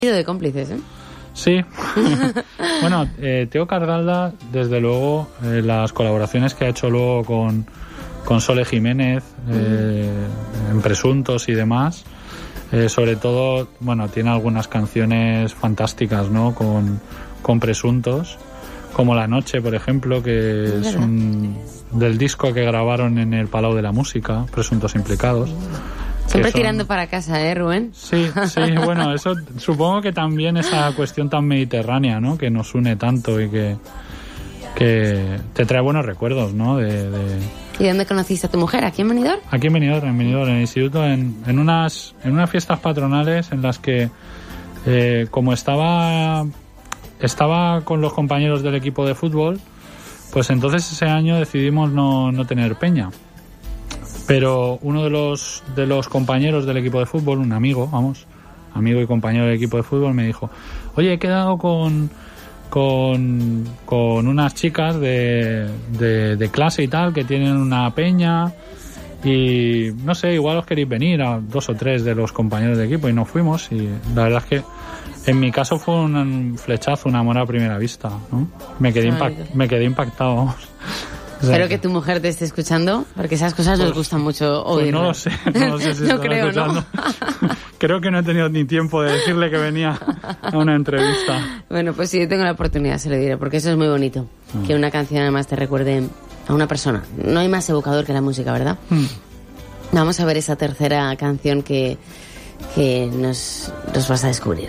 de cómplices, ¿eh? Sí. Bueno, Teo Cargalda, desde luego, las colaboraciones que ha hecho luego con Sole Jiménez, en Presuntos y demás, sobre todo, bueno, tiene algunas canciones fantásticas, ¿no? Con Presuntos, como La Noche, por ejemplo, que es del disco que grabaron en el Palau de la Música, Presuntos Implicados. Siempre tirando para casa, Rubén? Sí, bueno, eso supongo que también esa cuestión tan mediterránea, ¿no? Que nos une tanto y que te trae buenos recuerdos, ¿no? ¿Y dónde conociste a tu mujer? ¿Aquí en Benidorm? Aquí en Benidorm, en el instituto, en unas fiestas patronales en las que, como estaba con los compañeros del equipo de fútbol, pues entonces ese año decidimos no tener peña. Pero uno de los compañeros del equipo de fútbol, un amigo y compañero del equipo de fútbol, me dijo: oye, he quedado con unas chicas de clase y tal, que tienen una peña, y no sé, igual os queréis venir, a 2 o 3 de los compañeros de equipo, y nos fuimos. Y la verdad es que en mi caso fue un flechazo, un amor a primera vista, ¿no? Me quedé impactado, vamos. Espero que tu mujer te esté escuchando, porque esas cosas nos gustan mucho oír. No lo sé si no está creo, escuchando. ¿No? Creo que no he tenido ni tiempo de decirle que venía a una entrevista. Bueno, pues si yo tengo la oportunidad se lo diré, porque eso es muy bonito. Que una canción además te recuerde a una persona. No hay más evocador que la música, ¿verdad? Vamos a ver esa tercera canción que nos vas a descubrir.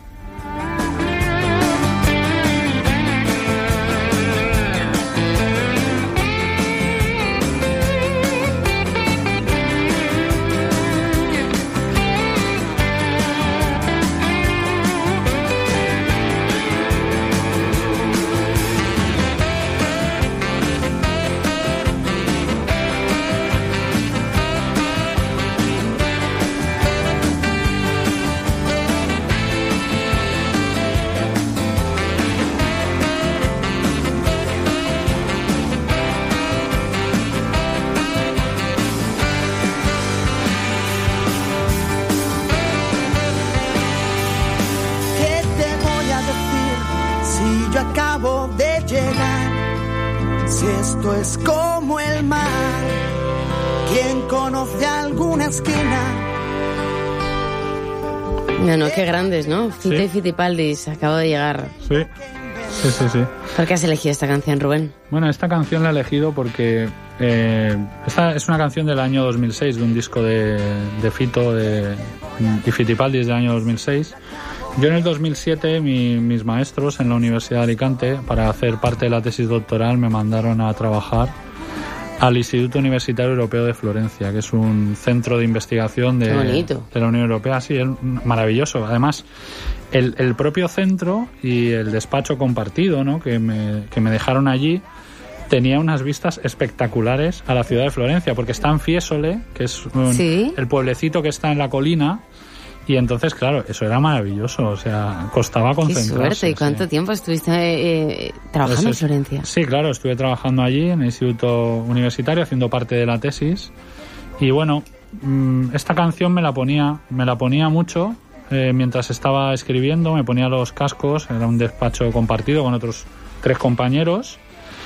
Es como el mar, quien conoce alguna esquina. No, qué grandes, ¿no? Fito y Fitipaldis, acabo de llegar. Sí. ¿Por qué has elegido esta canción, Rubén? Bueno, esta canción la he elegido porque esta es una canción del año 2006, de un disco de Fito y Fitipaldis del año 2006. Yo en el 2007, mis maestros en la Universidad de Alicante, para hacer parte de la tesis doctoral, me mandaron a trabajar al Instituto Universitario Europeo de Florencia, que es un centro de investigación de la Unión Europea. Sí, es maravilloso. Además, el propio centro y el despacho compartido, ¿no?, que me dejaron allí, tenía unas vistas espectaculares a la ciudad de Florencia, porque está en Fiesole, que es el pueblecito que está en la colina. Y entonces, claro, eso era maravilloso, o sea, costaba concentrarse. Qué suerte. ¿Y cuánto tiempo estuviste trabajando en Florencia? Sí, claro, estuve trabajando allí en el Instituto Universitario, haciendo parte de la tesis. Y bueno, esta canción me la ponía mucho mientras estaba escribiendo, me ponía los cascos, era un despacho compartido con otros 3 compañeros.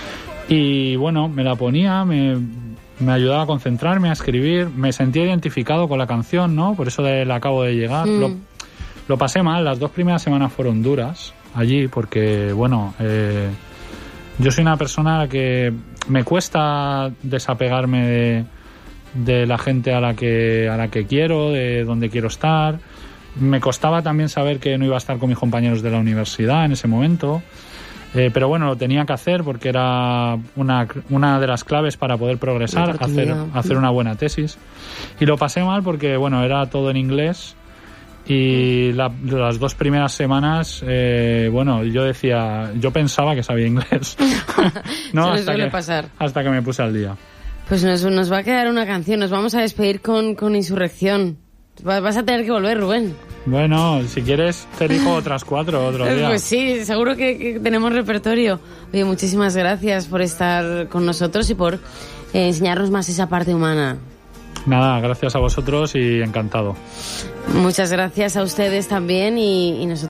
Y bueno, me la ponía, me ayudaba a concentrarme, a escribir, me sentía identificado con la canción, ¿no? Por eso la acabo de llegar. Lo pasé mal, las 2 primeras semanas fueron duras allí, porque, bueno, yo soy una persona a la que me cuesta desapegarme de la gente a la que quiero, de donde quiero estar. Me costaba también saber que no iba a estar con mis compañeros de la universidad en ese momento. Pero bueno, lo tenía que hacer porque era una de las claves para poder progresar, hacer una buena tesis. Y lo pasé mal porque, bueno, era todo en inglés y las 2 primeras semanas, bueno, yo pensaba que sabía inglés. ¿No? Se suele pasar. Hasta que me puse al día. Pues nos va a quedar una canción, nos vamos a despedir con Insurrección. Vas a tener que volver, Rubén. Bueno, si quieres te elijo otras 4 otro día. Pues sí, seguro que tenemos repertorio. Oye, muchísimas gracias por estar con nosotros y por enseñarnos más esa parte humana. Nada, gracias a vosotros y encantado. Muchas gracias a ustedes también y nosotros